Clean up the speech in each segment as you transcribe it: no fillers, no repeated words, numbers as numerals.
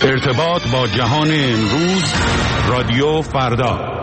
ارتباط با جهان امروز، رادیو فردا.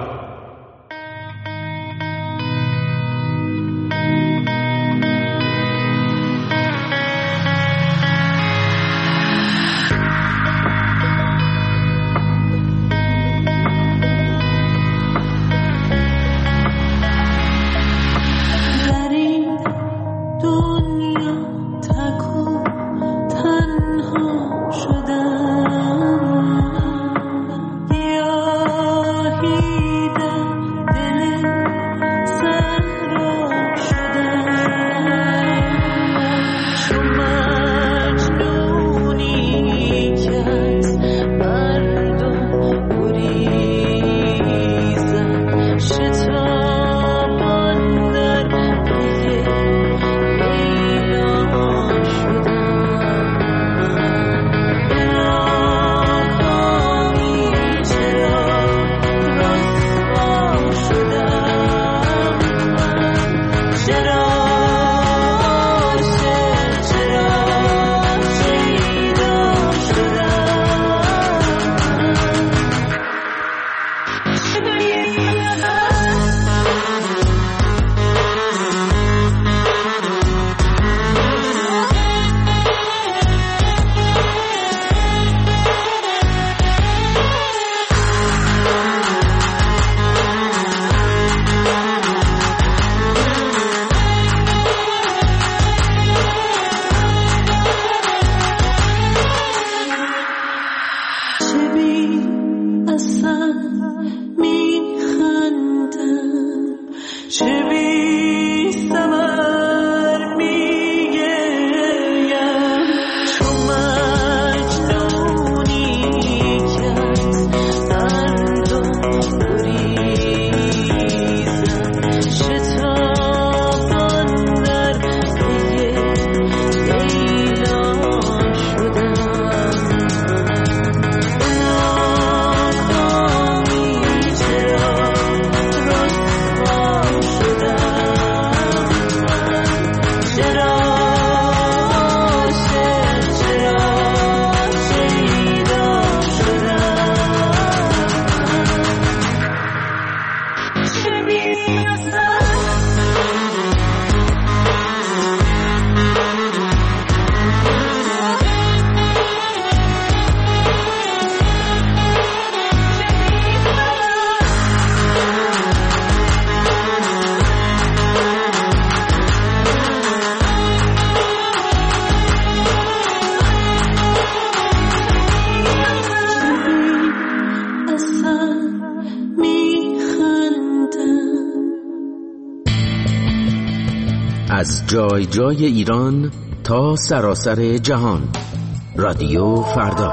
از جای جای ایران تا سراسر جهان، رادیو فردا.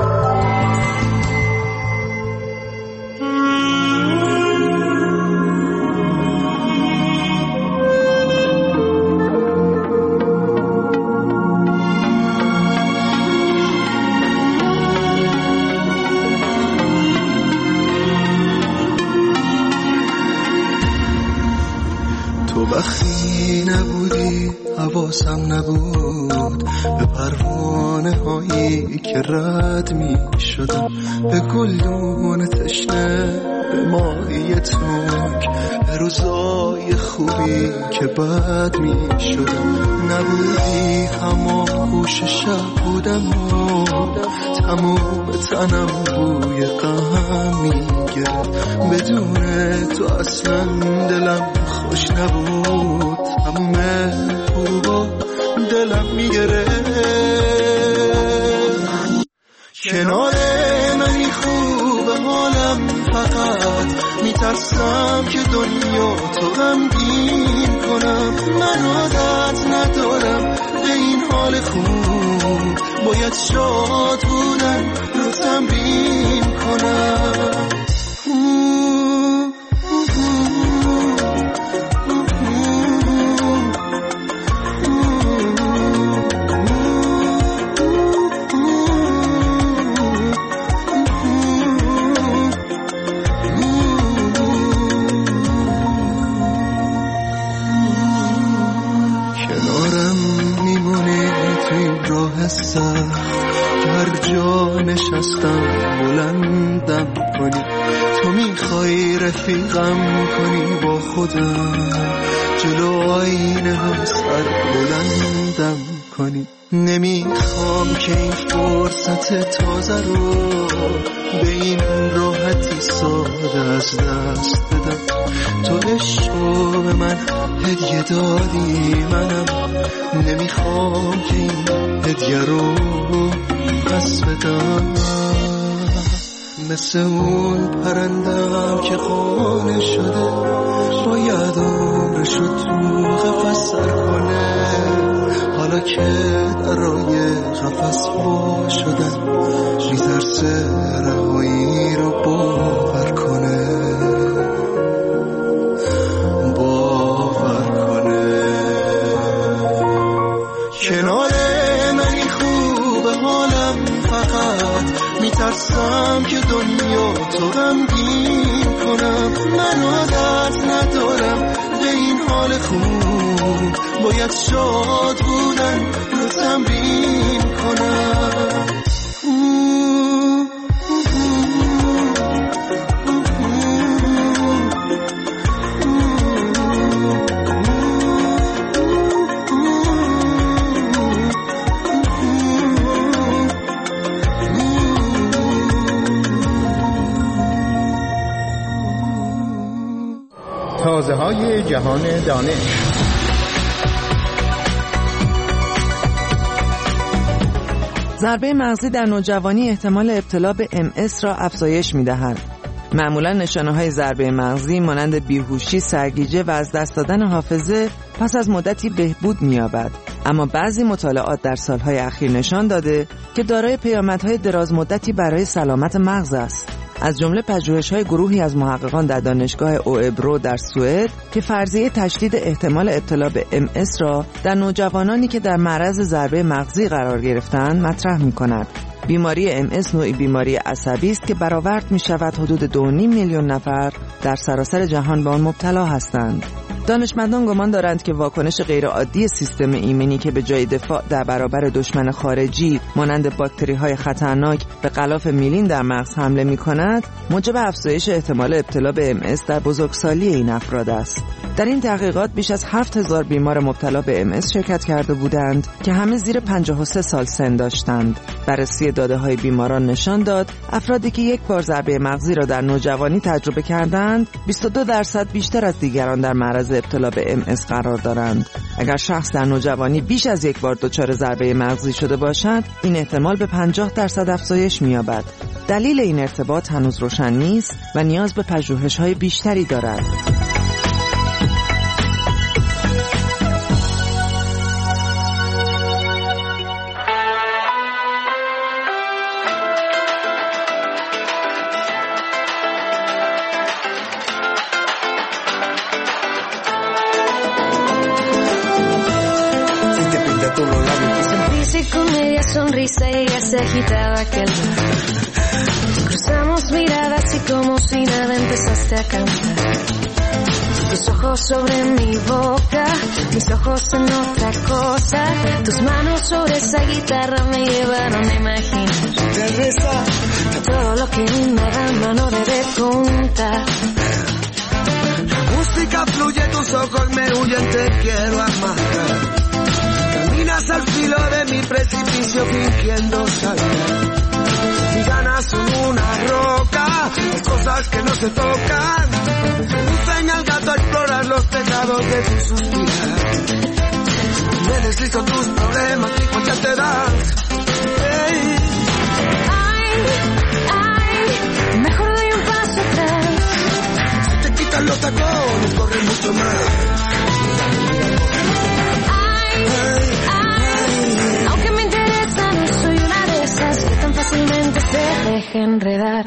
تو وقتی نبودی حواسم نبود به پروانه هایی که رد می شدم، به گلدون تشنه، به ماهی تنگ، به روزای خوبی که بد می شدم. نبودی همان گوش شب بودم و تموم تنم بوی غم می گرفت. بدون تو اصلا دلم خوش نبود، تموم غروبا دلم میگرفت. کنار منی خوب حالم، فقط میترسم که دنیا تو غمگین کنم. من عادت ندارم به این حال خوب، باید شاد بودن رو تمرین کنم. کنارم میمونی توی راه سخت، هر جا پا نشستم بلندم کنی، تو میخوای رفیقم کنی با خودم، جلو آینه ها سر بلندم کنی. نمیخوام که این فرصت تازه رو به این راحتی ساده از دست بدم. تو عشقو به من هدیه دادی، منم نمیخوام که این هدیه رو پس بدم. مثل اون پرندم که خانه شده، باید عمرشو تو قفس سر کنه، حالا که درای قفس وا شدن میترسه رهایی رو باور کنه، باور کنه. کنار منی خوب حالم، فقط میترسم که دنیا تو غمگین کنم. من عادت ندارم به این حال خوب، باید شاد بودن رو تمرین کنم. تازه‌های جهان دانش. ضربه مغزی در نوجوانی احتمال ابتلا به MS را افزایش می‌دهد. معمولاً نشانه‌های ضربه مغزی مانند بیهوشی، سرگیجه و از دست دادن حافظه پس از مدتی بهبود می‌یابد. اما بعضی مطالعات در سالهای اخیر نشان داده که دارای پیامدهای درازمدتی برای سلامت مغز است. از جمله پژوهش‌های گروهی از محققان در دانشگاه اوبرو در سوئد که فرضیه تشدید احتمال ابتلا به MS را در نوجوانانی که در معرض ضربه مغزی قرار گرفتند مطرح می‌کند. بیماری MS نوعی بیماری عصبی است که برآورد می‌شود حدود 2.5 میلیون نفر در سراسر جهان به آن مبتلا هستند. دانشمندان گمان دارند که واکنش غیرعادی سیستم ایمنی که به جای دفاع در برابر دشمن خارجی مانند باکتری‌های خطرناک به غلاف میلین در مغز حمله می‌کند، موجب افزایش احتمال ابتلا به MS در بزرگسالی این افراد است. در این تحقیقات بیش از 7000 بیمار مبتلا به MS شرکت کرده بودند که همه زیر 53 سال سن داشتند. بررسی داده‌های بیماران نشان داد افرادی که یک بار ضربه مغزی را در نوجوانی تجربه کردند 22% بیشتر از دیگران در معرض ابتلا به MS قرار دارند. اگر شخص در نوجوانی بیش از یک بار دچار ضربه مغزی شده باشد، این احتمال به 50% افزایش می‌یابد. دلیل این ارتباط هنوز روشن نیست و نیاز به پژوهش‌های بیشتری دارد. Con media sonrisa y ella se agitaba aquel rato. Cruzamos miradas y como si nada empezaste a cantar. Tus ojos sobre mi boca, mis ojos en otra cosa. Tus manos sobre esa guitarra me llevaron a imaginar todo lo que una dama no debe contar. La música fluye, tus ojos me huyen, te quiero amar. Caminas al filo de mi precipicio fingiendo saltar. Mi ganas son una roca, las cosas que no se tocan. Enseña al gato a explorar los tejados de tu suspirar. Me deslizo tus problemas y pues ya te das. Hey. Ay, ay, mejor doy un paso atrás. Si te quitan los tacones, corres mucho más. Aunque me interesa, no soy una de esas que tan fácilmente se deja enredar.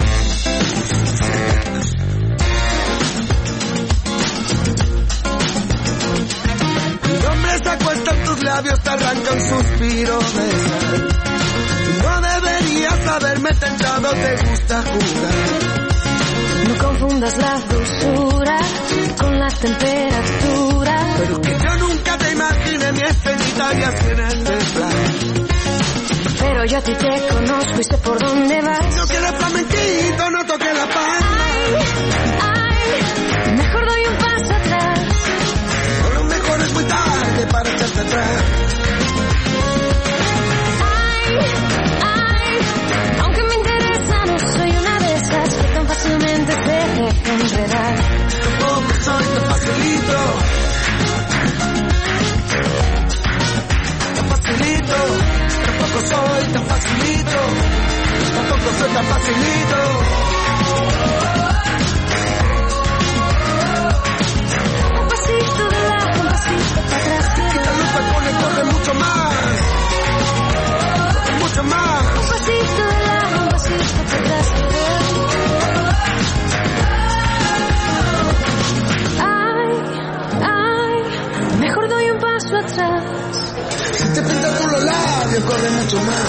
Mi nombre se acuesta en tus labios, te arranca un suspiro de sal. No deberías haberme tentado, te gusta jugar. No confundas la dulzura con la temperatura. Pero que yo nunca te imaginé mi experiencia en el plan. Pero pero yo a ti te conozco y sé por dónde vas. No quieres flamenquito, no toques la palma. Ay, mejor doy un paso atrás. O lo mejor es muy tarde para echarte atrás. Ay, aunque me interesa, no soy una de esas que tan fácilmente se deja enredar. Tampoco soy tan facilito. Tampoco soy tan facilito. Tampoco soy tan facilito. Un pasito de lado, un pasito para atrás. Quita los tacones, corre mucho más. Corre mucho más. Un pasito de lado, un pasito para atrás. Ay, mejor doy un paso atrás. Si te pintas tú los labios, corre mucho más.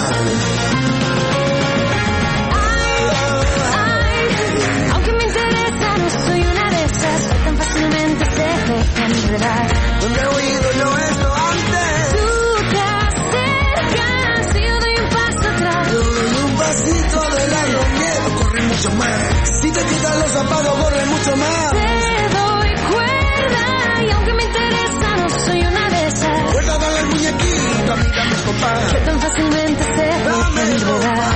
Ay, aunque me interesa, no soy una de esas que tan fácilmente se dejan enredar. ¿Dónde he oído yo esto antes? Tú te acercas y yo doy un paso atrás. Yo doy un pasito de lado, miedo, corre mucho más. Si te quitas los zapatos, corre mucho más. Te doy cuerda y aunque me interesa, no soy una de esas. Vuelta a darle el muñequito, amiga, mi papá. Que tan fácilmente se dejan enredar.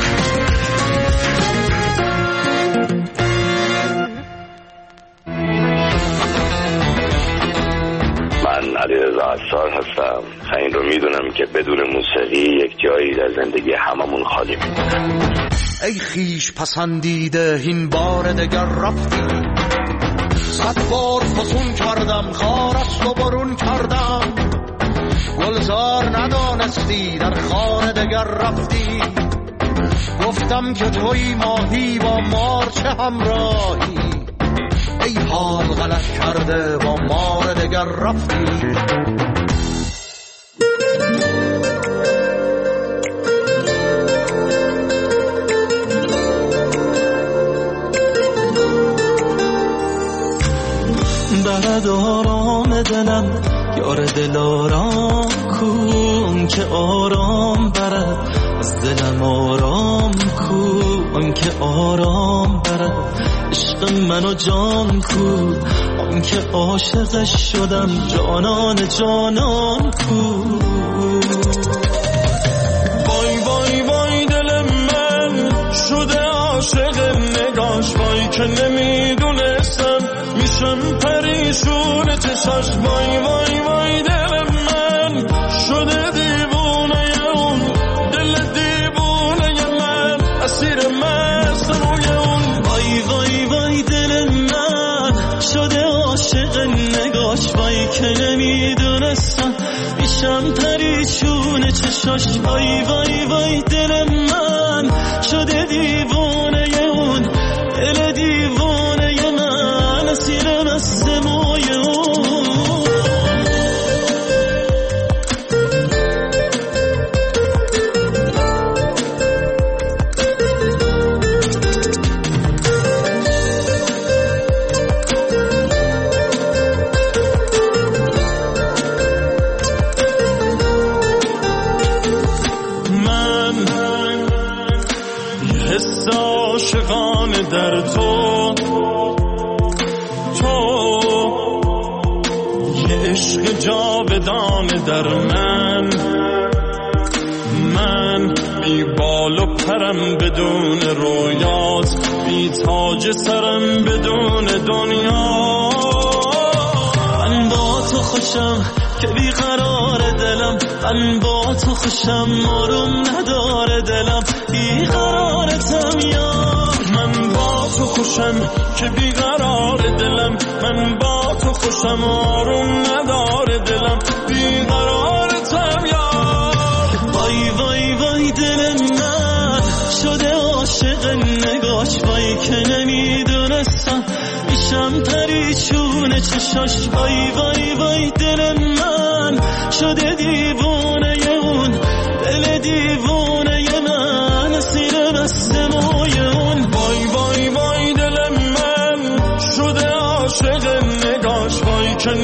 من علیرضا عصار هستم. این رو میدونم که بدون موسیقی یک جایی در زندگی هممون خالی میمونه. ای خیش پسندیده این بار دگر رفتی، صد بار فسون کردم خارست و برون کردم، گلزار ندانستی در خانه دگر رفتی، گفتم که توی ماهی با مار چه همراهی، ای حال غلط کرده با مار دگر رفتی. برد آرام دلم یار دل آرام کن که آرام برد از دلم، آرام کن که آرام برد عشق منو جان کن، آن که عاشقش شدم جانان جانان کن. وای وای وای دل من شده عاشق نگاش، وای که نمیدونستم میشم پریشون چشاش، وای وای وای دل من شده دیوونه اون، دل دیوونه من اسیر مست روی اون، وای وای وای دل من شده عاشق نگاش، وای که نمیدونستم میشم پریشون چشاش، وای وای وای دل من شده دیوونه اون، دل دیوونه من اسیر مست موی اون. در تو یه عشق جاودان در من بی بال و پرم بدون رویات، بی تاج سرم بدون دنیا، من با تو خوشم که بی قرار دلم، من با تو خوشم آروم نداره دلم، بی قرارتم یار، من با تو خوشم که بی قرار دلم، من با تو خوشم آروم نداره دلم، بی قرارتم یار. وای وای وای دل من شده عاشق نگاش، وای که نمیدونستم میشم پریشون چشاش، وای وای وای دل من شده دیوونه اون، دل دیوونه من اسیر مست موی اون، وای وای وای دل من شده عاشق نگاش، وای که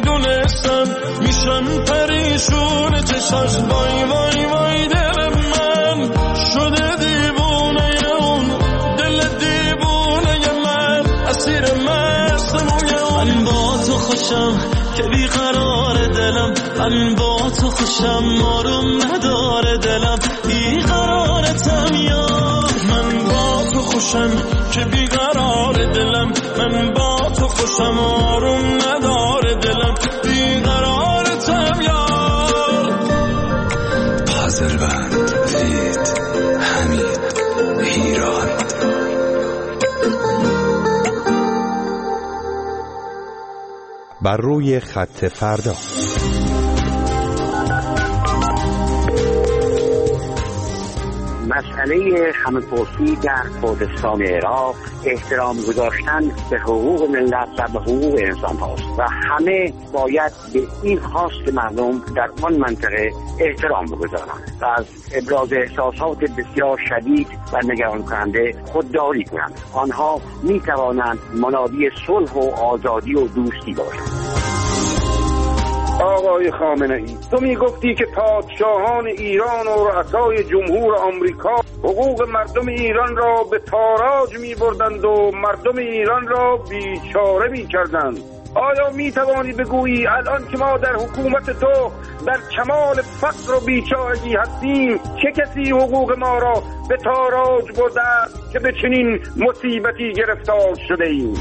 نمیدونستم میشم پریشون چشاش، وای وای وای دل من خوشم که بیقرار دلم، من با تو خوشم آروم نداره دلم، بیقرارتم یار. من با تو خوشم که بیقرار دلم، من با تو خوشم آروم نداره دلم، بیقرارتم یار. پازلبند فید حمید ایران. بر روی خط فردا. مسئله همه‌پرسی در کردستان عراق احترام گذاشتن به حقوق ملت و به حقوق انسان هاست و همه باید به این خواست مردم در آن منطقه احترام بگذارند و از ابراز احساسات بسیار شدید و نگران کننده خودداری کنند. آنها می توانند منادی صلح و آزادی و دوستی باشند. آقای خامنه ای، تو میگفتی که پادشاهان ایران و رؤسای جمهور آمریکا حقوق مردم ایران را به تاراج میبردند و مردم ایران را بیچاره میکردند. آیا میتوانی بگویی الان که ما در حکومت تو در کمال فقر و بیچارگی هستیم چه کسی حقوق ما را به تاراج برده است که به چنین مصیبتی گرفتار شده ایم؟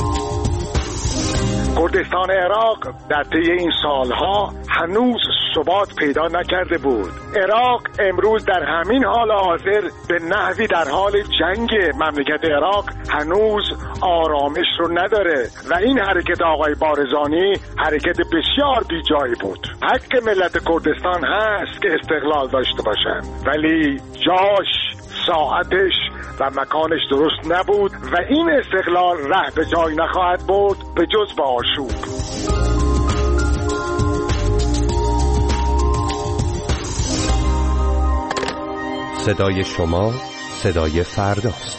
کردستان عراق در طی این سالها هنوز ثبات پیدا نکرده بود. عراق امروز در همین حال حاضر به نحوی در حال جنگ. مملکت عراق هنوز آرامش رو نداره و این حرکت آقای بارزانی حرکت بسیار بی جایی بود. حق ملت کردستان هست که استقلال داشته باشن، ولی جاش، ساعتش و مکانش درست نبود و این استقلال ره به جای نخواهد برد به جز به آشوب. صدای شما صدای فرداست.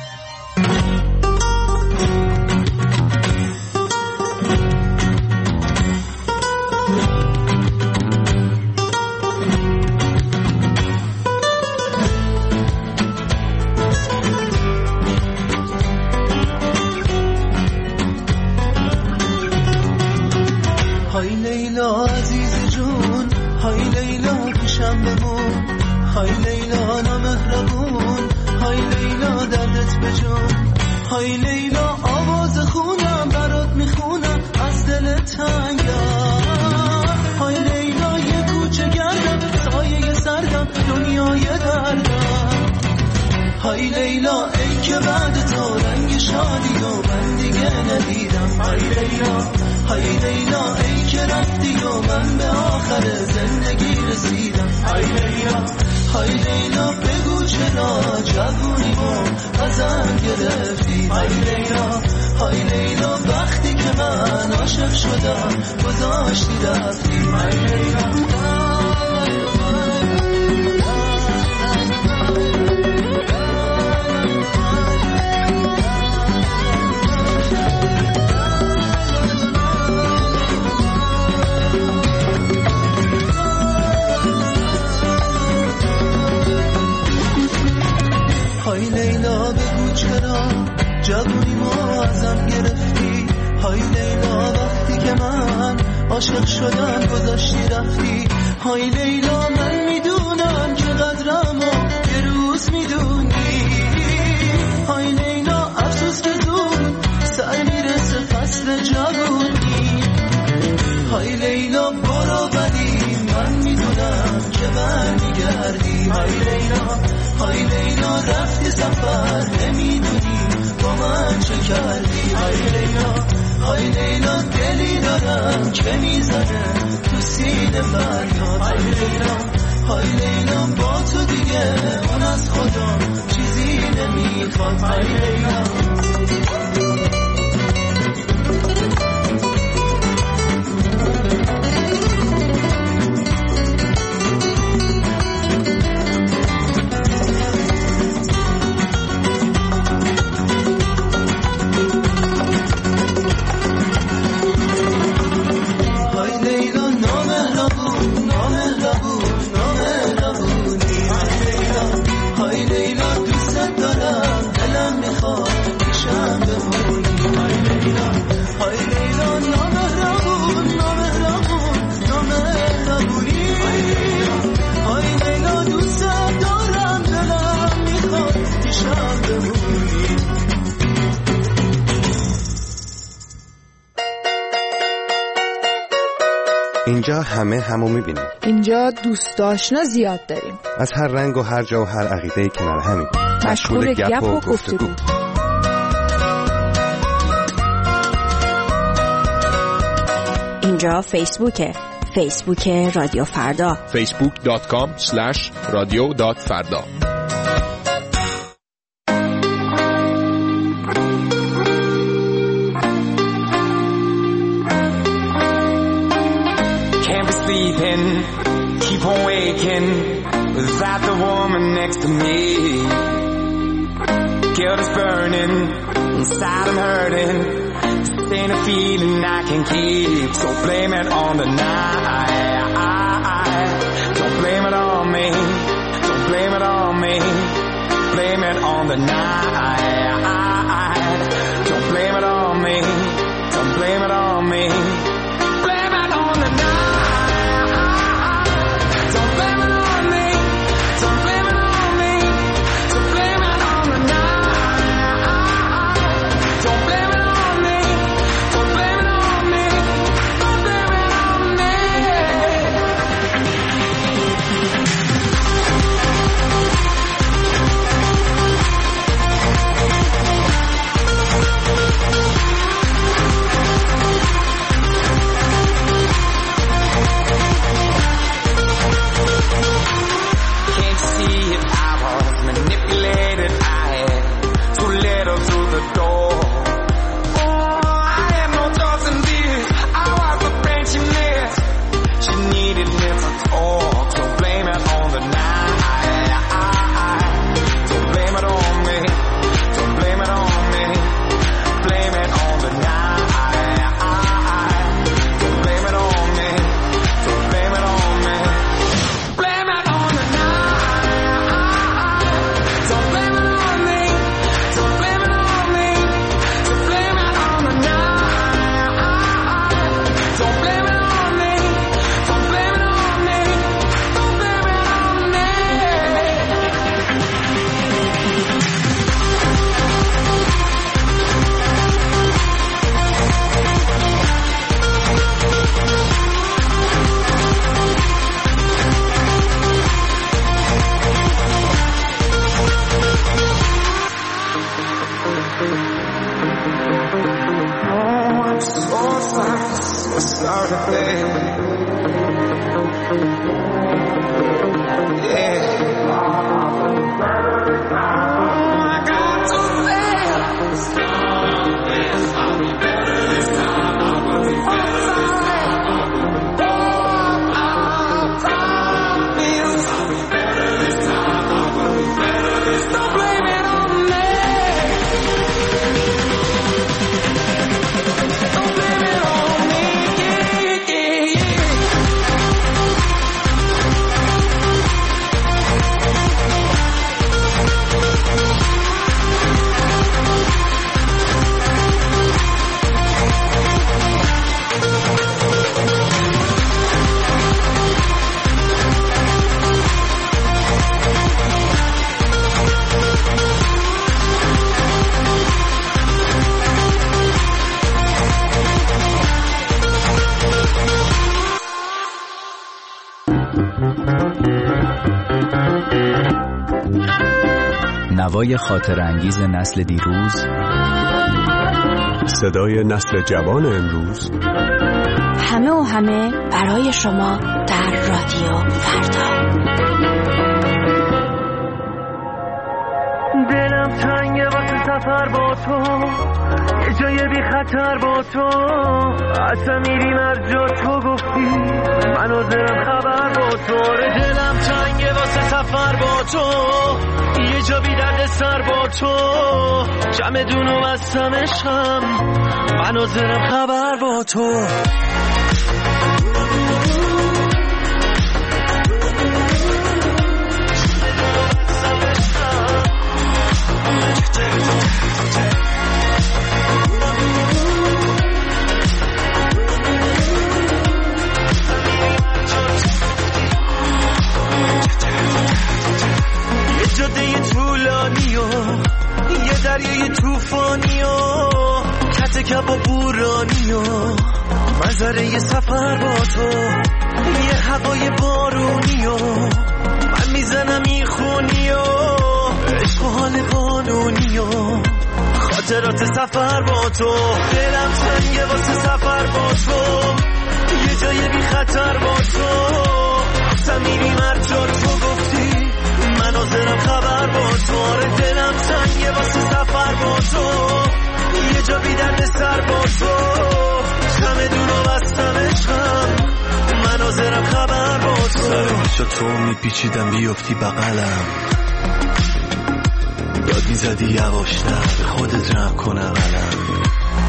های لیلا عزیز جون، های لیلا پیشم بمون، های لیلا نامهربون، های لیلا دردت بجون، های لیلا آواز خونم برات میخونم از دل تنگم، های لیلا یه کوچه گردم سایه سردم دنیای دردم، های لیلا ای که بعد تو رنگ شادی و من دیگه ندیدم، های لیلا، های لیلا ای که رفتی و من به آخر زندگی رسیدم، های لیلا، های لیلا بگو چرا جوونیمو ازم گرفتی، های لیلا، های لیلا وقتی که من عاشق شدم گذاشتی رفتی، های لیلا. های لیلا بگو چرا جوونیمو ازم گرفتی، های لیلا وقتی که من عاشق شدم گذاشتی رفتی، های لیلا من میدونم که قدرمو یه روز میدونی، های لیلا افسوس که زود سر میرسه فصل جوونی، های لیلا برو ولی من میدونم که برمیگردی، های لیلا، های لیلا رفتی سفر نمیدونی با من چه کردی، های لیلا، های لیلا دلی دارم که میزنه تو سینه فریاد، های لیلا، های لیلا با تو دیگه اون از خدا چیزی نمیخواد، های لیلا. های لیلا دوست دارم دلم میخواد اینجا همه همو میبینیم. اینجا دوست آشنا زیاد داریم. از هر رنگ و هر جا و هر عقیده‌ای کنار همین. مشغول گپ و گفتگو. اینجا فیسبوک رادیو فردا. facebook.com/radio.farda. Keep on waking without the woman next to me. Guilt is burning, inside I'm hurting. This ain't a feeling I can keep, so blame it on the night. Don't blame it on me, don't blame it on me. Blame it on the night. Don't blame it on me, don't blame it on me. Blame it on the night. نوای خاطر انگیز نسل دیروز، صدای نسل جوان امروز، همه برای شما در رادیو فردا. دلم تنگه واسه سفر با تو، یه جای بی خطر با تو، اصلا میریم هر جا تو گفتی، منو دلم خبر با تو. دلم تنگه واسه سفر با تو، یه جا بی درد سر با تو، جمع دونو بستم عشقم، منو دلم خبر با تو. دریای طولانی و یه دریای طوفانی و کت خط کپ و بورانی و منظره سفر با تو، یه هوای بارونی و من میزنم این خونی و عشق و حال قانونی و خاطرات سفر با تو. دلم تنگه واسه سفر با تو، یه جای بی خطر با تو. سمیری مرجا تو گفتی من حاضرم خبر با تو. آره دلم تنگه واسه سفر با تو، یه جا بی درد سر با تو. چمدون و بستم عشقم من حاضرم خبر با تو. سر پیشا تو میپیچیدم بیفتی بغلم، داد میزدی یواشتر به خودت رحم کنم علم.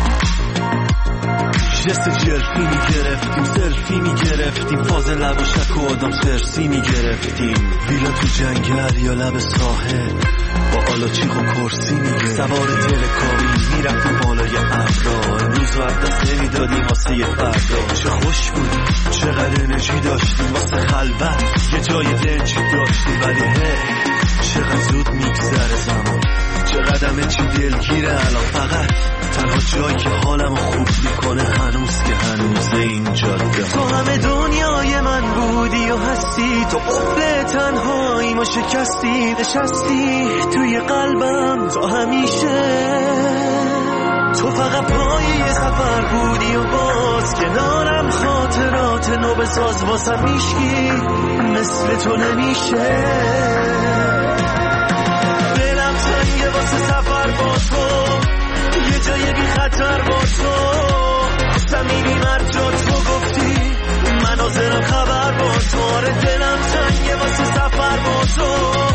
جست جلفی میگرفتیم، سلفی میگرفتیم، فاز لب و شک و آدم سرسی میگرفتیم. ویلا تو جنگل یا لب ساحل با آلاچیق و کرسی میگرفتیم. سوار تلکابی میرفتیم بالای ابرا، امروز وقت دست نمیدادیم واسه یه فردا. چه خوش بودیم، چقدر انرژی داشتیم واسه خلوت، یه جای دنجی داشتیم. ولی چقدر زود میگذره زمان، چقدر چی دلگیره الان. فقط تنها جایی که حالمو خوب میکنه هنوز که هنوزه این جاده. تو همه دنیای من بودی و هستی، تو قفل تنهایی ما شکستی. نشستی توی قلبم تا همیشه، تو فقط پایه سفر بودی و باز کنارم خاطرات نو بساز. واسم میشکی مثل تو نمیشه، دلم تنگه واسه سفر با تو، یه جای بی خطر با تو. سمیری مرجا تو گفتی من حاضرم خبر با تو. آره دلم تنگه واسه سفر با تو،